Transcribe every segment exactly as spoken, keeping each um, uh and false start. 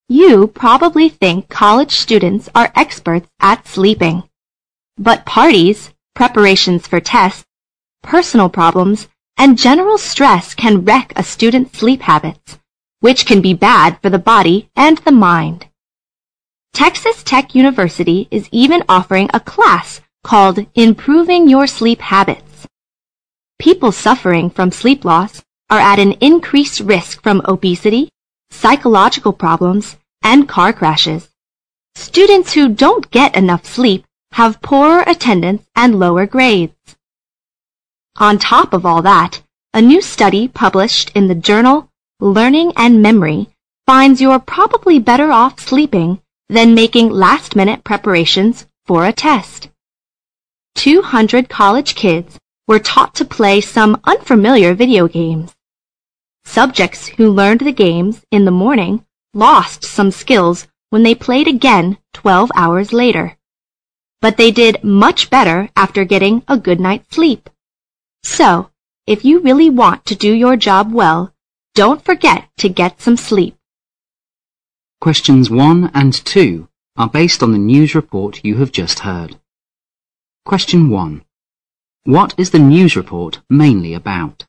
You probably think college students are experts at sleeping. But parties, preparations for tests, personal problems, and general stress can wreck a student's sleep habits, which can be bad for the body and the mind. Texas Tech University is even offering a class called Improving Your Sleep Habits. People suffering from sleep loss are at an increased risk from obesity, psychological problems, and car crashes. Students who don't get enough sleep have poorer attendance and lower grades. On top of all that, a new study published in the journal Learning and Memory finds you're probably better off sleeping than making last-minute preparations for a test. two hundred college kids were taught to play some unfamiliar video games. Subjects who learned the games in the morning lost some skills when they played again twelve hours later. But they did much better after getting a good night's sleep. So, if you really want to do your job well, don't forget to get some sleep. Questions one and two are based on the news report you have just heard. Question one. What is the news report mainly about?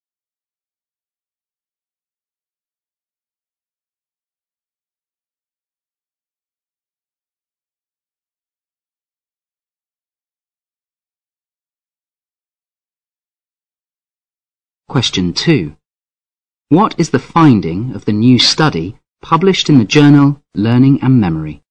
Question two. What is the finding of the new study published in the journal Learning and Memory?